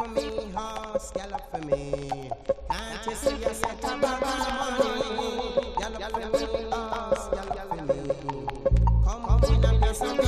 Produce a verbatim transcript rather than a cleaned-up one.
for me, horse, gallop for me. Can't you see a set of money? Gallop for me, horse, gallop for me. Come, come in and play some